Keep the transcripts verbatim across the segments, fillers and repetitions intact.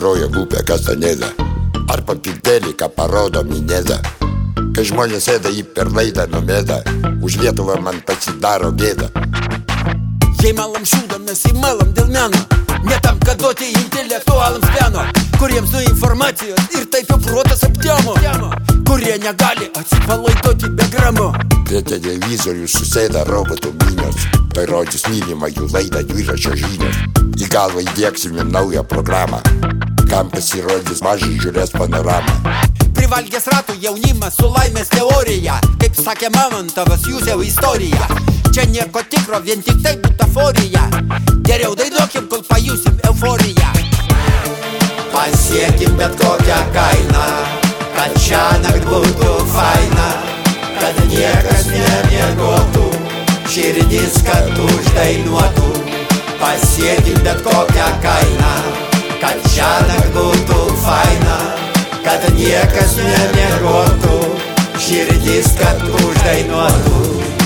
groja grupė Kastanėda, ar papildėlį, ką parodo Minėda. Kai žmonės ėda jį per laidą numėda, už Lietuvą man pasidaro gėda. Jei malam šūdam, mes įmalam dėl meno, ne tam, kad duoti intelektualams peno, kuriems nuo informacijos ir taip jau protas aptemo, kurie negali atsipalaiduoti be gramo. Prie televizorių susėda robotų minios, parodys mylimą jų laidą dviračio žinios. Į galvą įdieksime naują programą, kam pasirodys mažai žiūrės panoramą. Privalgęs ratų jaunimas su laimės teorija, kaip sakė Mamontovas, jūs jau istorija. Čia nieko tikro, vien tik tai butaforija. Geriau dainuokim, kol pajusim euforiją. Pasiekim bet kokią kainą, kad šiąnakt būtų faina, kad niekas nemiegotų, širdis kad uždainuotų. Pasiekim bet kokią kainą, kad šiąnakt būtų faina, kad niekas nemiegotų, širdis kad uždainuotų.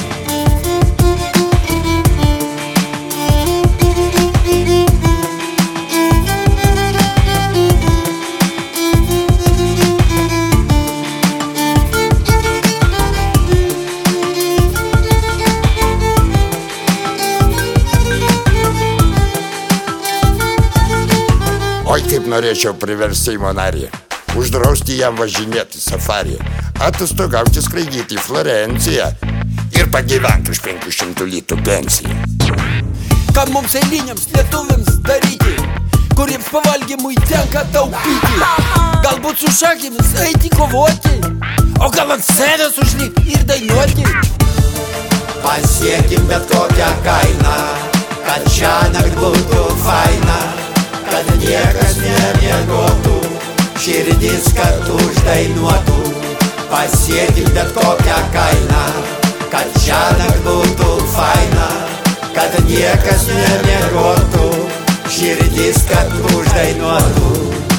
Oi, kaip norėčiau priversti Seimo narį, uždrausti jam važinėti safarį, atostogauti skraidyti į Florenciją ir pagyventi už penkių šimtų litų pensiją. Ką mums eiliniams lietuviams daryti, kuriems pavalgymui tenka taupyti? Galbūt su šakėmis eiti kovoti, o gal ant scenos užlipti ir dainuoti? Pasiekim bet kokią kainą, kad šiąnakt būtų faina, kad niekas nemiegotų, širdis kad uždainuotų. Pasiekim bet kokią kainą, kad šiąnakt būtų faina, kad niekas nemiegotų, širdis kad uždainuotų.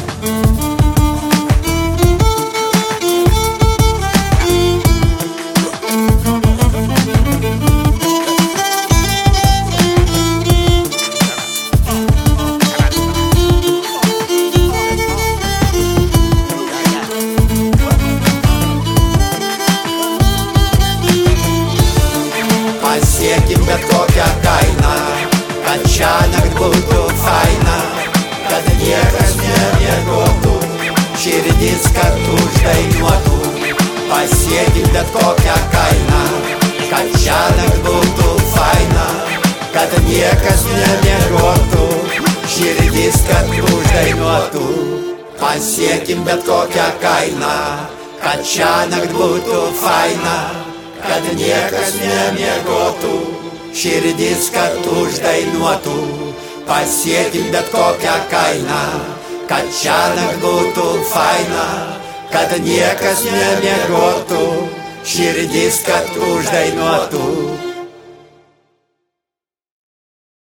Pasiekim bet kokią kainą, kad šiąnakt būtų faina, kad niekas nemiegotų, širdis kad uždainuotų. Pasiekim bet kokią kainą, kad šiąnakt būtų faina, kad niekas nemiegotų, širdis kad uždainuotų. Pasiekim bet kokią kainą, kad šiąnakt būtų faina, kad niekas nemiegotų, širdis kad uždainuotų. Pasiekim bet kokią kainą, kad šiąnakt būtų faina, kad niekas nemiegotų, širdis kad uždainuotų.